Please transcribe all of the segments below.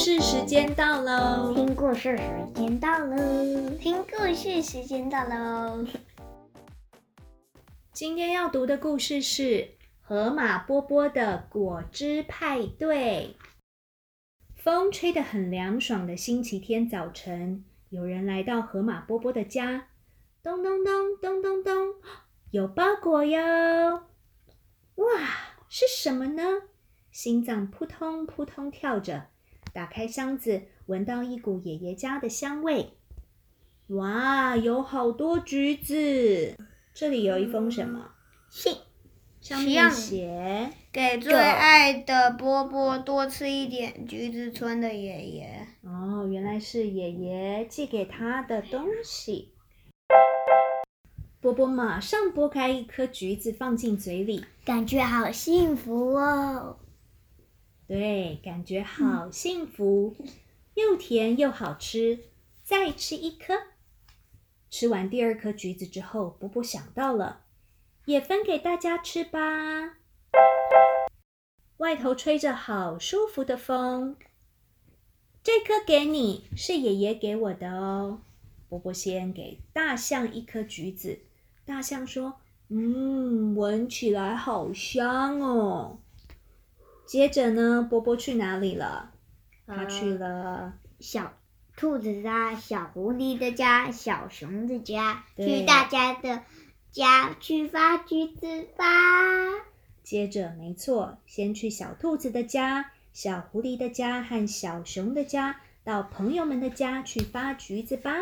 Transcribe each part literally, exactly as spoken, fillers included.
事时间到喽！ 听故事时间到喽！ 听故事时间到喽！ 今天要读的故事是《河马波波的果汁派对》。风吹得很凉爽的星期天早晨，有人来到河马波波的家，咚咚咚咚咚咚，有包裹哟！哇，是什么呢？心脏扑通扑通跳着，打开箱子，闻到一股爷爷家的香味。哇，有好多橘子！这里有一封什么？ 信， 上面写给最爱的波波多吃一点橘子村的爷爷。 哦，原来是爷爷寄给他的东西。波波马上剥开一颗橘子放进嘴里， 感觉好幸福哦。 对，感觉好幸福，又甜又好吃，再吃一颗。吃完第二颗橘子之后，波波想到了，也分给大家吃吧。外头吹着好舒服的风，这颗给你，是爷爷给我的哦。波波先给大象一颗橘子，大象说：“嗯，闻起来好香哦。”接着呢，波波去哪里了？他去了小兔子家、小狐狸的家、小熊的家， 对去大家的家去发橘子吧。 接着，没错，先去小兔子的家、小狐狸的家和小熊的家，到朋友们的家去发橘子吧。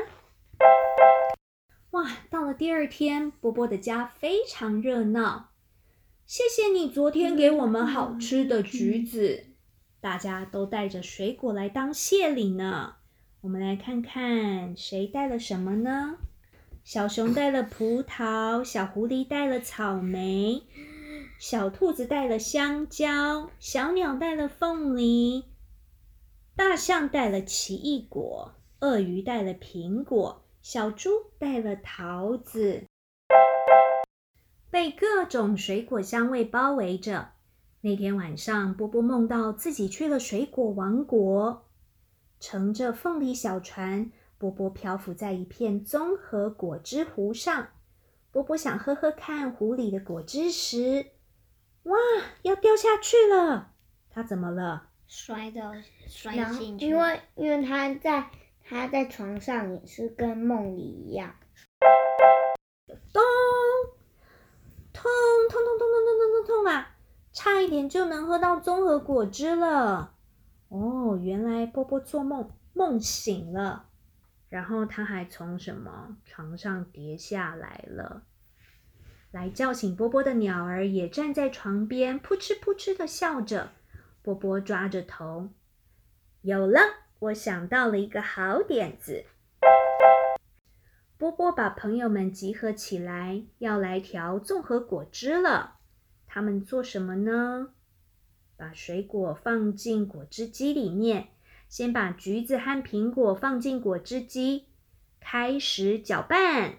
哇，到了第二天，波波的家非常热闹。谢谢你昨天给我们好吃的橘子，大家都带着水果来当谢礼呢。我们来看看谁带了什么呢？小熊带了葡萄，小狐狸带了草莓，小兔子带了香蕉，小鸟带了凤梨，大象带了奇异果，鳄鱼带了苹果，小猪带了桃子。被各种水果香味包围着。那天晚上，波波梦到自己去了水果王国，乘着凤梨小船，波波漂浮在一片综合果汁湖上。波波想喝喝看湖里的果汁时，哇，要掉下去了！他怎么了？ 摔到摔然后进去， 因为因为他在他在床上也是跟梦里一样， 咚！痛痛痛痛痛痛痛痛痛啊！差一点就能喝到综合果汁了。哦，原来波波做梦梦醒了，然后他还从什么床上跌下来了。来叫醒波波的鸟儿也站在床边，扑哧扑哧的笑着。波波抓着头，有了，我想到了一个好点子。波波把朋友们集合起来，要来调综合果汁了。他们做什么呢？把水果放进果汁机里面，先把橘子和苹果放进果汁机，开始搅拌。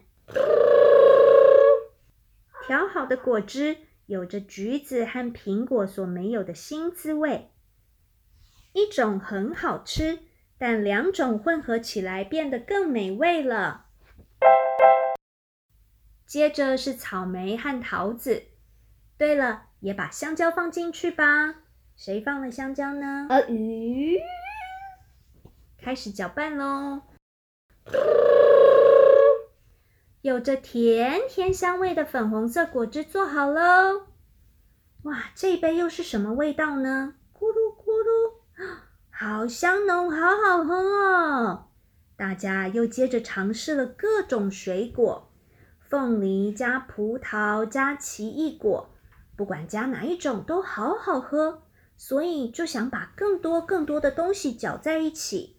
调好的果汁有着橘子和苹果所没有的新滋味，一种很好吃，但两种混合起来变得更美味了。接着是草莓和桃子。对了，也把香蕉放进去吧。谁放了香蕉呢？ 鳄鱼。 开始搅拌咯。有着甜甜香味的粉红色果汁做好咯。哇，这一杯又是什么味道呢？咕噜咕噜，好香浓，好好喝哦。大家又接着尝试了各种水果，凤梨加葡萄加奇异果，不管加哪一种都好好喝，所以就想把更多更多的东西搅在一起。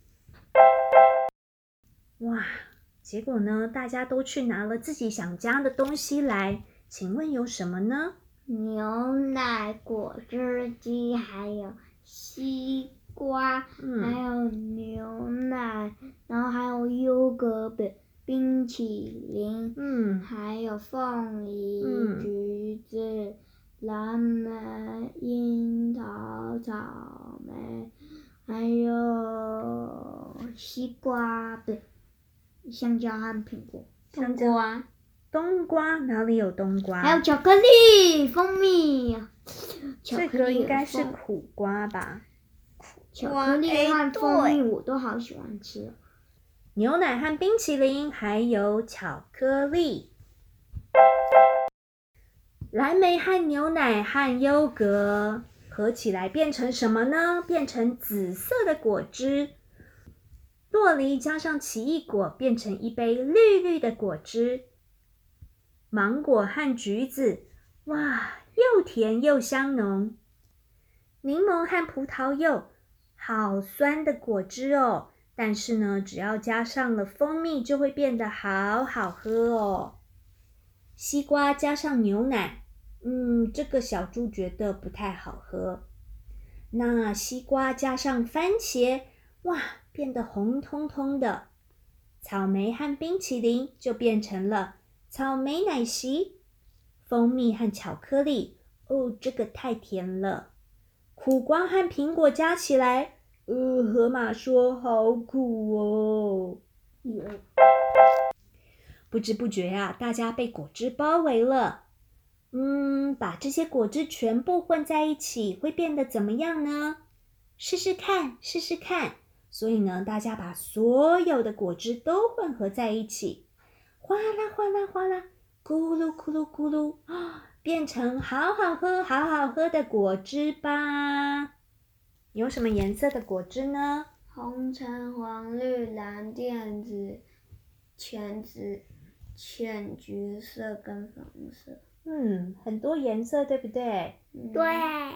哇，结果呢，大家都去拿了自己想加的东西来，请问有什么呢？ 牛奶、果汁机，还有西瓜， 嗯、 还有牛奶，然后还有优格饼、冰淇淋， 嗯， 还有凤梨、 嗯橘子、蓝莓、樱桃、草莓， 还有西瓜，不对，香蕉和苹果。 香蕉啊， 冬瓜哪里有冬瓜？ 还有巧克力、蜂蜜。巧这克力个应该是蜂苦瓜吧？ 巧克力和蜂蜜我都好喜欢吃。 牛奶和冰淇淋，还有巧克力。蓝莓和牛奶和优格合起来变成什么呢？变成紫色的果汁。洛梨加上奇异果变成一杯绿绿的果汁。芒果和橘子，哇，又甜又香浓。柠檬和葡萄柚，好酸的果汁哦。但是呢，只要加上了蜂蜜，就会变得好好喝哦。西瓜加上牛奶，嗯，这个小猪觉得不太好喝。那西瓜加上番茄，哇，变得红彤彤的。草莓和冰淇淋就变成了草莓奶昔。蜂蜜和巧克力，哦，这个太甜了。苦瓜和苹果加起来，呃，河马说好苦哦。不知不觉呀、啊，大家被果汁包围了。嗯，把这些果汁全部混在一起，会变得怎么样呢？试试看，试试看。所以呢，大家把所有的果汁都混合在一起，哗啦哗啦哗啦，咕噜咕噜咕噜，变成好好喝、好好喝的果汁吧。有什么颜色的果汁呢？ 红橙黄绿蓝靛紫浅紫浅橘色跟粉色。 嗯，很多颜色，对不对？ 嗯、 对。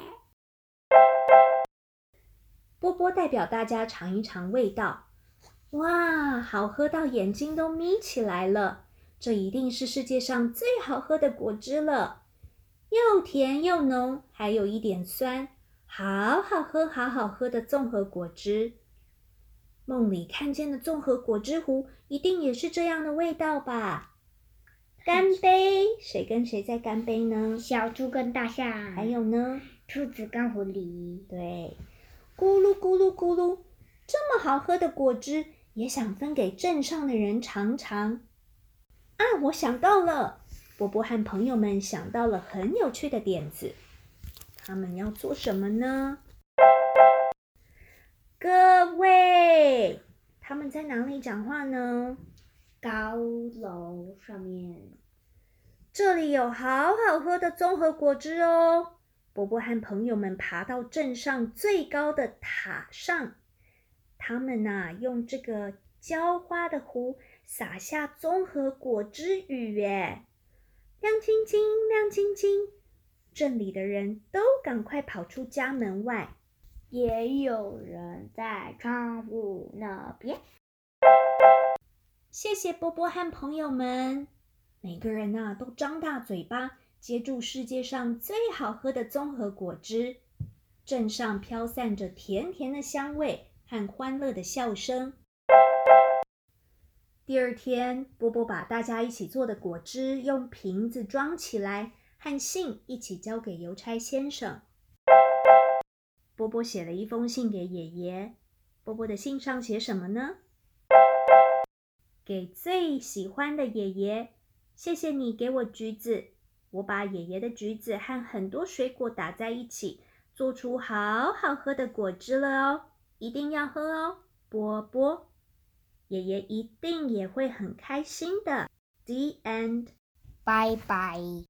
波波代表大家尝一尝味道。哇，好喝到眼睛都眯起来了！这一定是世界上最好喝的果汁了，又甜又浓，还有一点酸，好好喝，好好喝的综合果汁。梦里看见的综合果汁壶一定也是这样的味道吧？干杯！谁跟谁在干杯呢？ 小猪跟大象。 还有呢？ 兔子跟狐狸。 对，咕噜咕噜咕噜，这么好喝的果汁，也想分给镇上的人尝尝。啊，我想到了，波波和朋友们想到了很有趣的点子。他们要做什么呢？各位，他们在哪里讲话呢？ 高楼上面。 这里有好好喝的综合果汁哦。波波和朋友们爬到镇上最高的塔上，他们啊用这个浇花的壶洒下综合果汁雨耶，亮晶晶，亮晶晶！镇里的人都赶快跑出家门外， 也有人在窗户那边。 谢谢波波和朋友们，每个人啊都张大嘴巴接住世界上最好喝的综合果汁。镇上飘散着甜甜的香味和欢乐的笑声。第二天，波波把大家一起做的果汁用瓶子装起来，和信一起交给邮差先生。波波写了一封信给爷爷。波波的信上写什么呢？给最喜欢的爷爷，谢谢你给我橘子，我把爷爷的橘子和很多水果打在一起，做出好好喝的果汁了哦，一定要喝哦，波波。爷爷一定也会很开心的。The end。 拜拜。